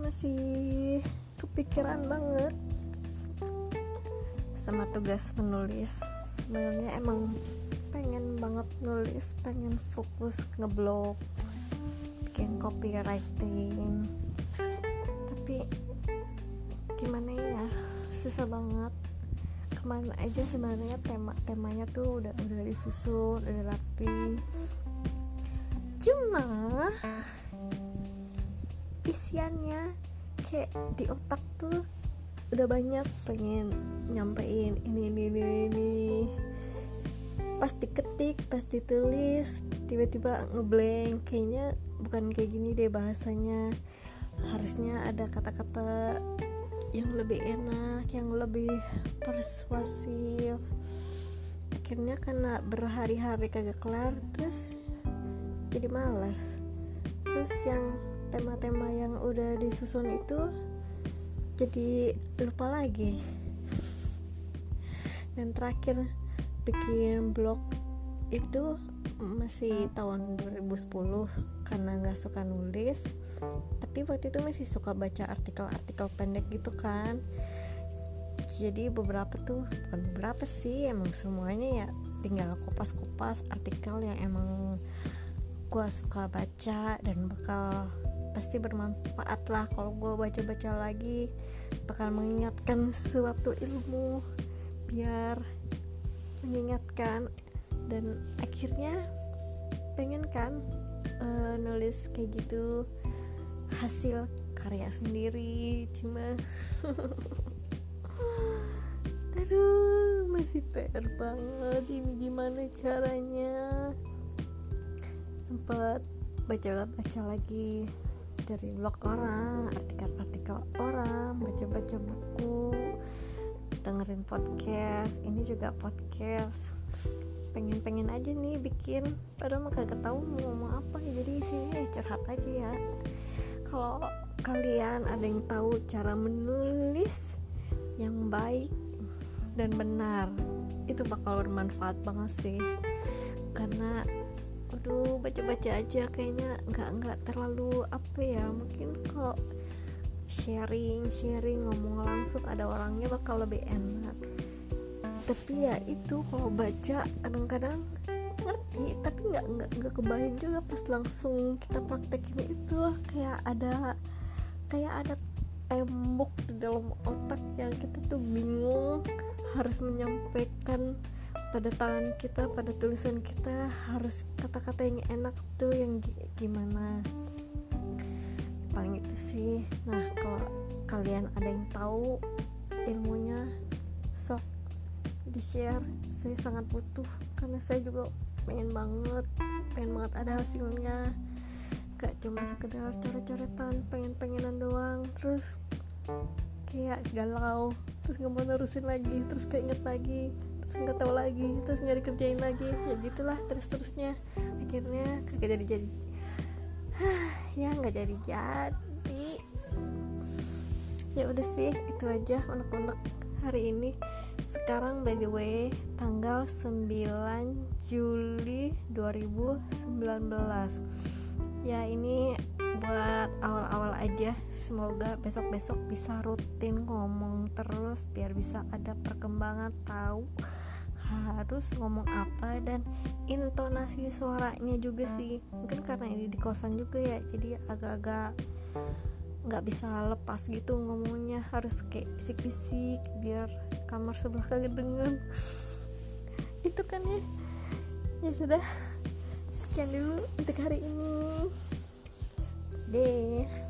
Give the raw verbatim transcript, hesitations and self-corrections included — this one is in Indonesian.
masih kepikiran banget sama tugas menulis. Sebenarnya emang pengen banget nulis, pengen fokus ngeblog, bikin copywriting, tapi gimana ya, susah banget. Kemarin aja sebenarnya tema-temanya tuh udah udah disusun, udah rapi, cuma isiannya kayak di otak tuh udah banyak pengen nyampein ini ini ini ini pas diketik, pas ditulis tiba-tiba ngeblank, kayaknya bukan kayak gini deh bahasanya, harusnya ada kata-kata yang lebih enak, yang lebih persuasif. Akhirnya karena berhari-hari kagak kelar, terus jadi malas. Terus yang tema-tema yang udah disusun itu jadi lupa lagi. Dan terakhir bikin blog itu masih tahun dua ribu sepuluh karena gak suka nulis, tapi waktu itu masih suka baca artikel-artikel pendek gitu kan. Jadi beberapa tuh, bukan beberapa sih, emang semuanya ya tinggal kopas-kopas artikel yang emang gue suka baca dan bakal pasti bermanfaat lah kalau gue baca-baca lagi, bakal mengingatkan suatu ilmu biar mengingatkan. Dan akhirnya pengen kan uh, nulis kayak gitu, hasil karya sendiri, cuma aduh masih P R banget ini, gimana caranya. Sempet baca-baca lagi dari blog orang, artikel-artikel orang, baca-baca buku, dengerin podcast, ini juga podcast. Pengen-pengen aja nih bikin, padahal mah kagak tahu mau ngomong apa, jadi isinya curhat aja ya. Kalau kalian ada yang tahu cara menulis yang baik dan benar, itu bakal bermanfaat banget sih. Karena aduh baca-baca aja kayaknya nggak nggak terlalu apa ya, mungkin kalau sharing sharing ngomong langsung ada orangnya bakal lebih enak. Tapi ya itu kalau baca kadang-kadang ngerti tapi nggak nggak nggak kebayang juga pas langsung kita praktekin itu, kayak ada kayak ada tembok di dalam otak yang kita tuh bingung harus menyampaikan pada tangan kita, pada tulisan kita, harus kata-kata yang enak tuh yang gimana. Paling itu sih. Nah, kalau kalian ada yang tahu ilmunya, sok di-share. Saya sangat butuh karena saya juga pengen banget, pengen banget ada hasilnya. Gak cuma sekedar coret-coretan, pengen-pengenan doang, terus kayak galau, terus gak mau nerusin lagi, terus keinget lagi, terus nggak tahu lagi, terus nggak dikerjain lagi, ya gitulah terus-terusnya. Akhirnya kagak jadi-jadi. Ya nggak jadi-jadi. Ya udah sih, itu aja unek-unek hari ini. Sekarang by the way tanggal sembilan Juli dua ribu sembilan belas. Ya ini buat awal-awal aja, semoga besok-besok bisa rutin ngomong terus biar bisa ada perkembangan, tahu harus ngomong apa, dan intonasi suaranya juga sih. Mungkin karena ini di kosan juga ya, jadi agak-agak nggak bisa lepas gitu ngomongnya, harus kayak bisik-bisik biar kamar sebelah kagak denger. Itu kan ya. Ya sudah, sekian dulu untuk hari ini deh.